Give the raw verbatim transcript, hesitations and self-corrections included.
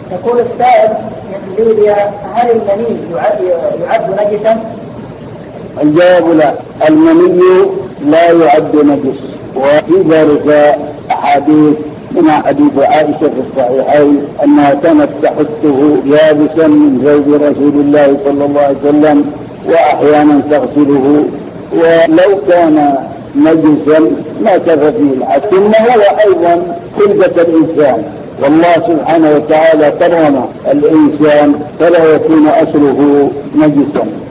يقول السائل من ليبيا: هل المني يعد نجسا؟ الجواب لا، المني لا يعد نجس، وفي ذلك أحاديث من حديث عائشة في الصحيحين أنها كانت تحته يابسا من زوج رسول الله صلى الله عليه وسلم، وأحيانا تغسله، ولو كان نجسا ما كفى فيه الحد. ثم هو أيضا خلقة الإنسان، والله سبحانه وتعالى كرم الإنسان فلا يكون أصله نجسا.